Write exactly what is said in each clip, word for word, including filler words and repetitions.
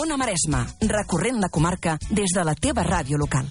L'Ona Maresma, recorrent la comarca des de la teva ràdio local.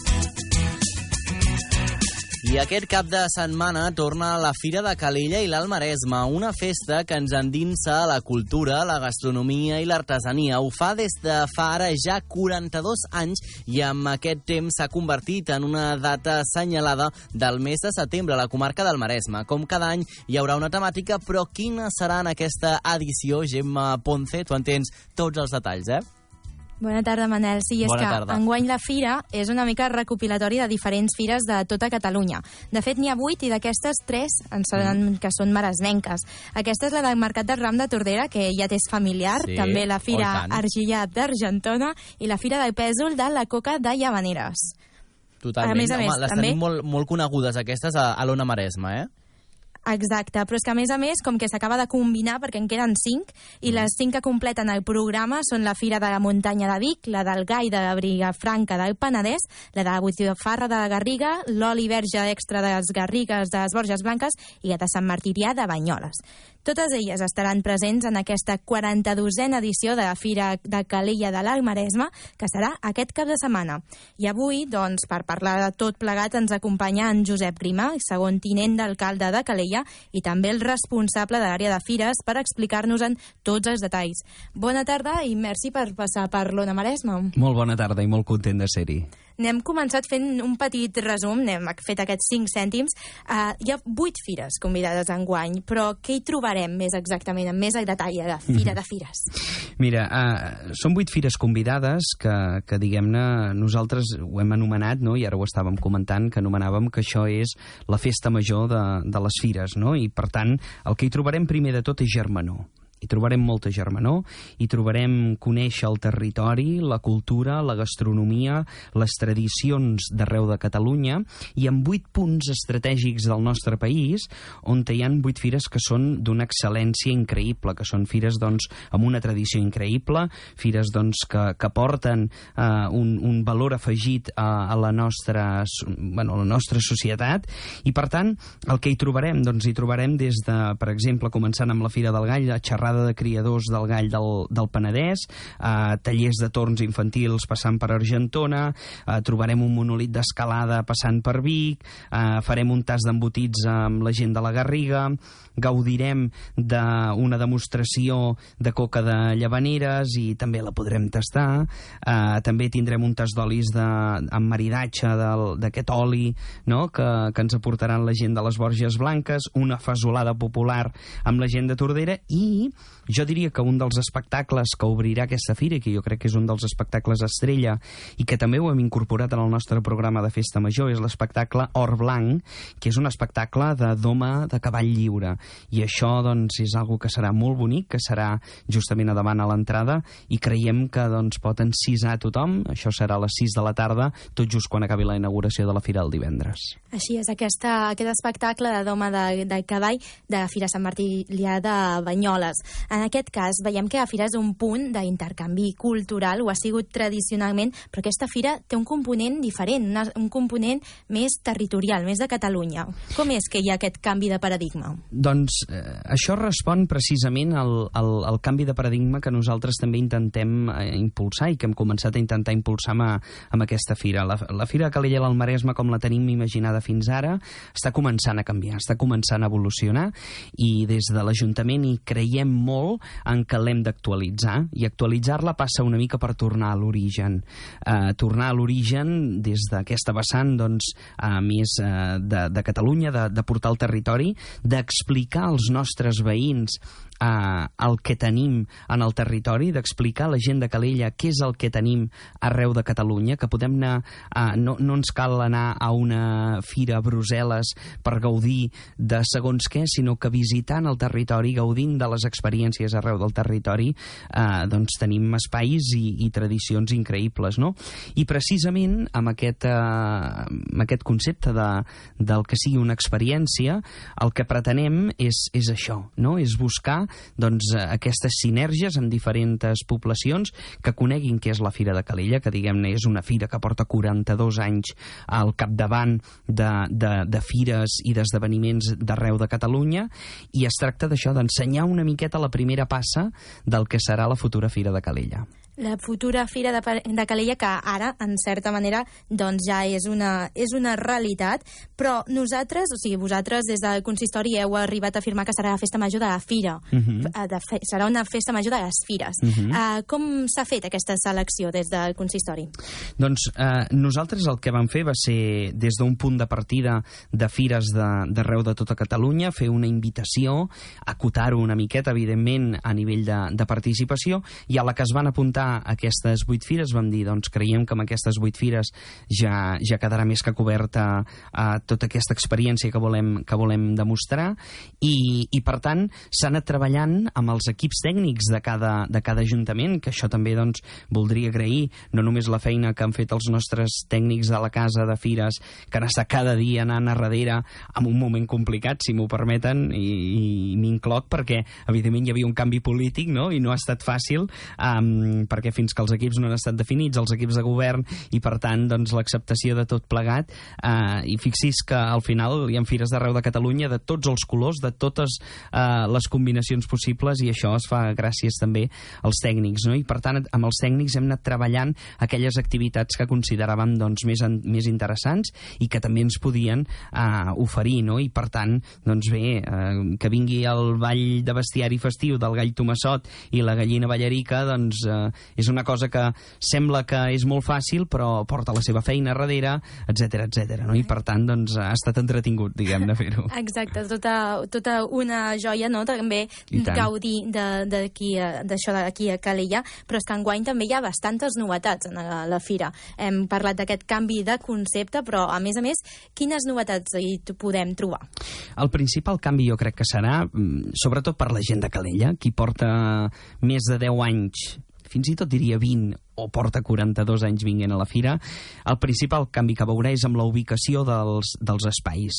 I aquest cap de setmana torna la Fira de Calella i l'Alt Maresme, una festa que ens endinsa a la cultura, la gastronomia i l'artesania. Ho fa des de fa ara ja quaranta-dos anys i amb aquest temps s'ha convertit en una data assenyalada del mes de setembre a la comarca del Maresme. Com cada any hi haurà una temàtica, però quina serà en aquesta edició? Gemma Ponce, tu en tens tots els detalls, eh? Bona tarda, Manel. Sí, és Bona que tarda. enguany la fira és una mica recopilatori de diferents fires de tota Catalunya. De fet, n'hi ha vuit i d'aquestes tres en saben mm. que són maresmenques. Aquesta és la del Mercat del Ram de Tordera, que ja t'és familiar. Sí, també la Fira oh, Argillat d'Argentona i la Fira del Pèsol de la Coca de Llavaneres. Totalment. A més a més, Home, les també... tenim molt, molt conegudes aquestes a, a l'Ona Maresme, eh? Exacte, però és que a més a més, com que s'acaba de combinar, perquè en queden cinc, i les cinc que completen el programa són la Fira de la Muntanya de Vic, la del Gai de la Brigafranca del Penedès, la de la Botifarra de la Garriga, l'oli verge extra de les Garrigues de les Borges Blanques i la de Sant Martirià de Banyoles. Totes elles estaran presents en aquesta quaranta-dosena edició de la Fira de Calella de l'Alt Maresme, que serà aquest cap de setmana. I avui, doncs, per parlar de tot plegat, ens acompanya en Josep Grima, segon tinent d'alcalde de Calella, i també el responsable de l'àrea de fires, per explicar-nos-en tots els detalls. Bona tarda i merci per passar per l'Ona Maresme. Molt bona tarda i molt content de ser-hi. N'hem començat fent un petit resum, n'hem fet aquests cinc cèntims. Uh, hi ha vuit fires convidades enguany, però què hi trobarem més exactament, amb més detall de Fira de Fires? Mira, uh, són vuit fires convidades que, que diguem-ne, nosaltres ho hem anomenat, no? I ara ho estàvem comentant, que anomenàvem que això és la festa major de, de les fires, no? I per tant, el que hi trobarem primer de tot és germanor. Hi trobarem molta germanor, hi trobarem conèixer el territori, la cultura, la gastronomia, les tradicions d'arreu de Catalunya, i amb vuit punts estratègics del nostre país, on hi ha vuit fires que són d'una excel·lència increïble, que són fires doncs, amb una tradició increïble, fires doncs, que, que porten eh, un, un valor afegit a, a, la nostra, bueno, a la nostra societat, i per tant, el que hi trobarem, doncs hi trobarem des de, per exemple, començant amb la Fira del Gall, a xerrar de criadors del gall del, del Penedès, eh, tallers de torns infantils passant per Argentona, eh, trobarem un monòlit d'escalada passant per Vic, eh, farem un tas d'embotits amb la gent de la Garriga, gaudirem d'una demostració de coca de Llavaneres i també la podrem tastar, eh, també tindrem un tas d'olis de, amb maridatge d'aquest oli, no?, que, que ens aportaran la gent de les Borges Blanques, una fasolada popular amb la gent de Tordera, i jo diria que un dels espectacles que obrirà aquesta fira, i que jo crec que és un dels espectacles estrella i que també ho hem incorporat en el nostre programa de Festa Major, és l'espectacle Or Blanc, que és un espectacle de doma de cavall lliure, i això doncs és algo que serà molt bonic, que serà justament a davant a l'entrada, i creiem que doncs pot encisar a tothom. Això serà a les sis de la tarda, tot just quan acabi la inauguració de la fira el divendres. Així és, aquesta, aquest espectacle de doma de, de cavall de la Fira Sant Martirià de Banyoles. En aquest cas, veiem que la fira és un punt d'intercanvi cultural, ho ha sigut tradicionalment, però aquesta fira té un component diferent, una, un component més territorial, més de Catalunya. Com és que hi ha aquest canvi de paradigma? Doncs eh, això respon precisament al, al, al canvi de paradigma que nosaltres també intentem eh, impulsar i que hem començat a intentar impulsar amb, amb aquesta fira. La, la Fira de Calella i l'Alt Maresme, com la tenim imaginada fins ara, està començant a canviar, està començant a evolucionar, i des de l'Ajuntament hi creiem molt en què l'hem d'actualitzar, i actualitzar-la passa una mica per tornar a l'origen. Eh, tornar a l'origen des d'aquesta vessant, doncs, a més eh, de, de Catalunya, de, de portar el territori, d'explicar als nostres veïns Uh, el que tenim en el territori, d'explicar a la gent de Calella què és el que tenim arreu de Catalunya, que podem anar, uh, no, no ens cal anar a una fira a Brussel·les per gaudir de segons què, sinó que visitant el territori, gaudint de les experiències arreu del territori, uh, doncs tenim espais i, i tradicions increïbles, no? I precisament amb aquest, uh, amb aquest concepte de, del que sigui una experiència, el que pretenem és, és això, no? És buscar doncs, aquestes sinergies amb diferents poblacions que coneguin què és la Fira de Calella, que diguem-ne és una fira que porta quaranta-dos anys al capdavant de, de, de fires i d'esdeveniments d'arreu de Catalunya, i es tracta d'això, d'ensenyar una miqueta la primera passa del que serà la futura Fira de Calella. La futura Fira de, de Calella, que ara, en certa manera, doncs ja és una, és una realitat, però nosaltres, o sigui, vosaltres des del consistori heu arribat a afirmar que serà la festa major de la Fira. Uh-huh. de fe, serà una festa major de les Fires. Uh-huh. uh, com s'ha fet aquesta selecció des del consistori? Doncs eh, nosaltres el que vam fer va ser, des d'un punt de partida de fires d'arreu de, de tota Catalunya, fer una invitació, acotar-ho una miqueta, evidentment, a nivell de, de participació, i a la que es van apuntar aquestes vuit fires vam dir, doncs creiem que amb aquestes vuit fires ja, ja quedarà més que coberta a tota aquesta experiència que volem, que volem demostrar, i, i per tant s'ha anat treballant amb els equips tècnics de cada, de cada ajuntament, que això també doncs, voldria agrair, no només la feina que han fet els nostres tècnics de la casa de fires, que han estat cada dia anant a darrere en un moment complicat, si m'ho permeten, i, i m'incloc perquè evidentment hi havia un canvi polític, no? I no ha estat fàcil, um, perquè fins que els equips no han estat definits, els equips de govern, i per tant doncs, l'acceptació de tot plegat, uh, i fixis que al final hi ha fires d'arreu de Catalunya de tots els colors, de totes uh, les combinacions possibles, i això es fa gràcies també als tècnics, no? I per tant amb els tècnics hem anat treballant aquelles activitats que consideràvem doncs, més, en, més interessants i que també ens podien uh, oferir, no? I per tant, doncs bé, uh, que vingui el ball de bestiari festiu del gall Tomassot i la gallina ballarica, doncs uh, és una cosa que sembla que és molt fàcil, però porta la seva feina darrere, etcètera, etcètera, no? I per tant, doncs, ha estat entretingut, diguem-ne, fer-ho. Exacte, tota, tota una joia, no?, també gaudir d'això d'aquí a Calella, però és que enguany també hi ha bastantes novetats en la, la fira. Hem parlat d'aquest canvi de concepte, però, a més a més, quines novetats hi podem trobar? El principal canvi jo crec que serà, sobretot per la gent de Calella, qui porta més de deu anys, fins i tot diria vint, o porta quaranta-dos anys vinguent a la fira, el principal canvi que veurà és amb la ubicació dels, dels espais.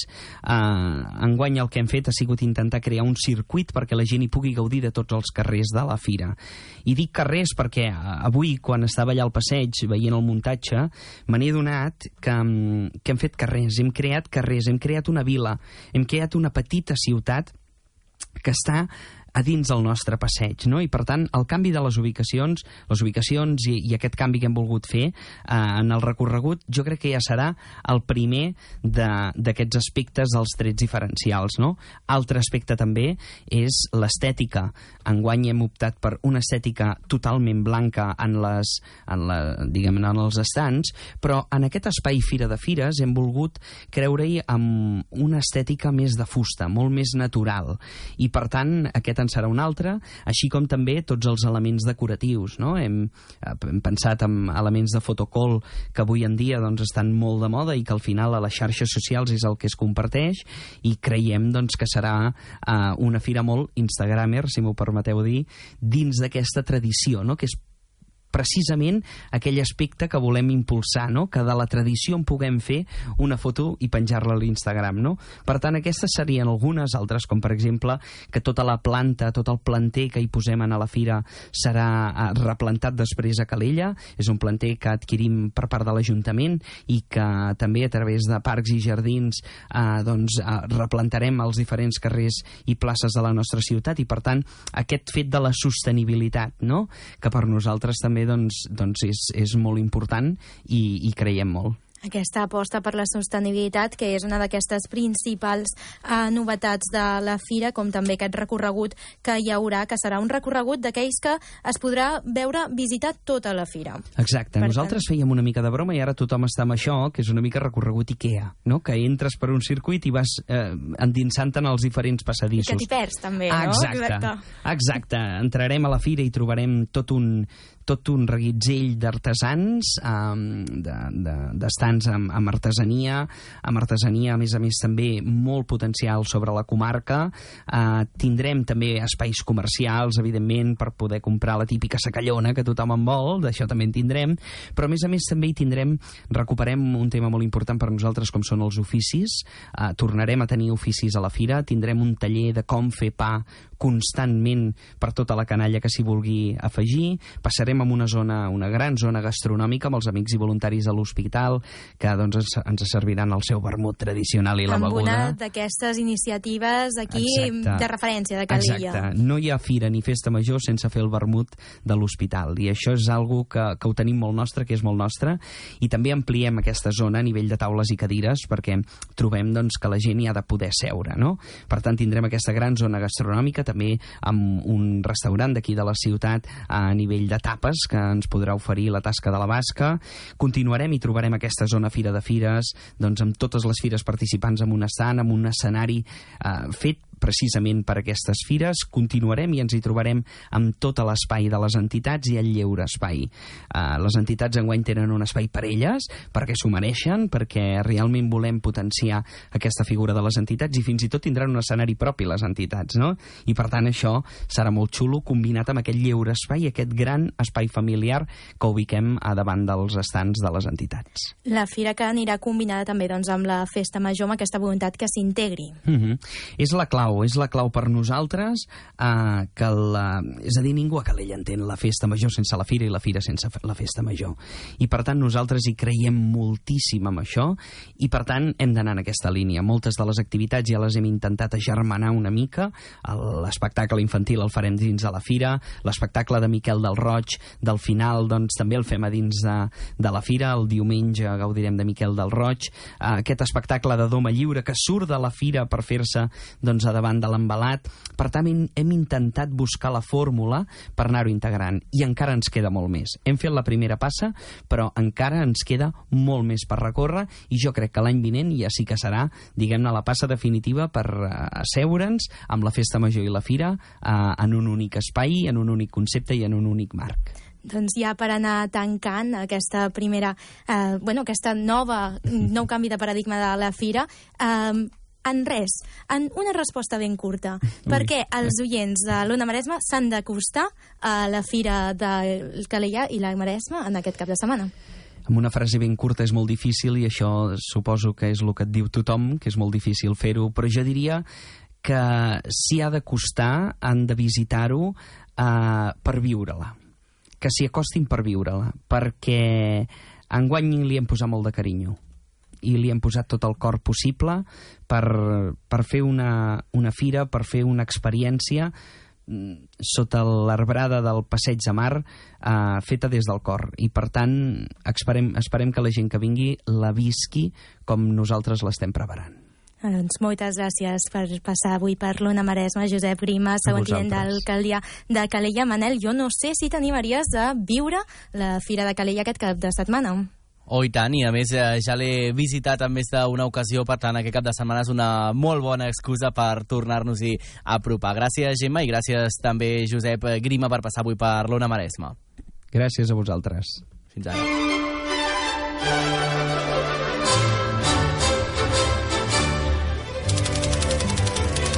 Uh, enguany el que hem fet ha sigut intentar crear un circuit perquè la gent hi pugui gaudir de tots els carrers de la fira. I dic carrers perquè avui, quan estava allà al passeig veient el muntatge, me n'he adonat que, que hem fet carrers, hem creat carrers, hem creat una vila, hem creat una petita ciutat que està a dins del nostre passeig, no? I per tant el canvi de les ubicacions, les ubicacions i, i aquest canvi que hem volgut fer eh, en el recorregut, jo crec que ja serà el primer d'aquests aspectes dels trets diferencials, no? Altre aspecte també és l'estètica. Enguany hem optat per una estètica totalment blanca en les, en la, diguem, en els estants, però en aquest espai Fira de Fires hem volgut creure-hi amb una estètica més de fusta, molt més natural, i per tant aquest en serà un altre, així com també tots els elements decoratius, no? Hem, hem pensat en elements de fotocol que avui en dia doncs, estan molt de moda i que al final a les xarxes socials és el que es comparteix, i creiem doncs, que serà uh, una fira molt instagramer, si m'ho permeteu dir, dins d'aquesta tradició, no? Que és precisament aquell aspecte que volem impulsar, no? Que de la tradició en puguem fer una foto i penjar-la a l'Instagram, no? Per tant, aquestes serien algunes, altres com per exemple que tota la planta, tot el planter que hi posem a la fira serà replantat després a Calella. És un planter que adquirim per part de l'Ajuntament i que també a través de parcs i jardins eh, doncs, eh, replantarem els diferents carrers i places de la nostra ciutat, i per tant aquest fet de la sostenibilitat, no? Que per nosaltres també Doncs, doncs és, és molt important i, i creiem molt. Aquesta aposta per la sostenibilitat, que és una d'aquestes principals eh, novetats de la fira, com també aquest recorregut que hi haurà, que serà un recorregut d'aquells que es podrà veure, visitar tota la fira. Exacte. Per Nosaltres tant... fèiem una mica de broma i ara tothom està amb això, que és una mica recorregut IKEA, no? Que entres per un circuit i vas eh, endinsant-te en els diferents passadissos. I que t'hi perds, també, no? Exacte. Exacte. Exacte. Entrarem a la fira i trobarem tot un tot un reguitzell d'artesans, um, d'estants de, amb, amb artesania, amb artesania, a més a més, també molt potencial sobre la comarca. Uh, tindrem també espais comercials, evidentment, per poder comprar la típica sacallona que tothom en vol, d'això també en tindrem, però a més a més també hi tindrem, recuperem un tema molt important per nosaltres com són els oficis, uh, tornarem a tenir oficis a la fira, tindrem un taller de com fer pa constantment per tota la canalla que s'hi vulgui afegir, passarem estarem en una zona, una gran zona gastronòmica amb els amics i voluntaris de l'hospital, que doncs, ens, ens serviran el seu vermut tradicional i la amb beguda. Amb una d'aquestes iniciatives aquí Exacte. de referència de Calella. Exacte. No hi ha fira ni festa major sense fer el vermut de l'hospital, i això és algo que, que ho tenim molt nostre, que és molt nostre, i també ampliem aquesta zona a nivell de taules i cadires perquè trobem doncs, que la gent hi ha de poder seure, no? Per tant, tindrem aquesta gran zona gastronòmica, també amb un restaurant d'aquí de la ciutat a nivell de tapes que ens podrà oferir la tasca de la basca. Continuarem i trobarem aquesta zona Fira de Fires doncs, amb totes les fires participants en un estant, amb un escenari eh, fet precisament per aquestes fires. Continuarem i ens hi trobarem amb tot l'espai de les entitats i el lleure espai. Uh, les entitats enguany tenen un espai per elles, perquè s'ho mereixen, perquè realment volem potenciar aquesta figura de les entitats i fins i tot tindran un escenari propi les entitats, no? I per tant això serà molt xulo, combinat amb aquest lleure espai, aquest gran espai familiar que ubiquem a davant dels estants de les entitats. La fira que anirà combinada també doncs, amb la festa major, amb aquesta voluntat que s'integri. Mm-hmm. És la clau, és la clau per nosaltres, eh, que la... és a dir, ningú a Calella entén la festa major sense la fira i la fira sense la festa major. I per tant nosaltres hi creiem moltíssim amb això i per tant hem d'anar en aquesta línia. Moltes de les activitats ja les hem intentat agermanar una mica. L'espectacle infantil el farem dins de la fira, l'espectacle de Miquel del Roig del final doncs també el fem a dins de, de la fira. El diumenge gaudirem de Miquel del Roig. Aquest espectacle de Doma Lliure que surt de la fira per fer-se doncs, a davant de l'embalat. Per tant, hem, hem intentat buscar la fórmula per anar-ho integrant i encara ens queda molt més. Hem fet la primera passa, però encara ens queda molt més per recórrer i jo crec que l'any vinent ja sí que serà, diguem-ne, la passa definitiva per uh, asseure'ns amb la festa major i la fira uh, en un únic espai, en un únic concepte i en un únic marc. Doncs ja per anar tancant aquesta primera, eh, bueno, aquesta nova, nou canvi de paradigma de la fira, eh, en res, en una resposta ben curta. Per què els oients de l'Ona Maresme s'han d'acostar a la fira del Calella i la Maresme en aquest cap de setmana? Amb una frase ben curta és molt difícil i això suposo que és el que et diu tothom, que és molt difícil fer-ho, però jo diria que s'hi ha d'acostar, han de visitar-ho eh, per viure-la. Que s'hi acostin per viure-la, perquè enguany li hem posat molt de carinyo i li hem posat tot el cor possible per, per fer una, una fira, per fer una experiència sota l'arbrada del Passeig de Mar eh, feta des del cor. I per tant esperem, esperem que la gent que vingui la visqui com nosaltres l'estem preparant. Doncs moltes gràcies per passar avui per l'Ona Maresme, Josep Grima, segon tinent d'alcaldia de Calella. Manel, jo no sé si t'animaries a viure la Fira de Calella aquest cap de setmana. Oh, i tant, i a més eh, ja l'he visitat en més d'una ocasió, per tant aquest cap de setmana és una molt bona excusa per tornar-nos-hi a apropar. Gràcies, Gemma, i gràcies també, Josep Grima, per passar avui per l'Ona Maresme. Gràcies a vosaltres. Fins ara.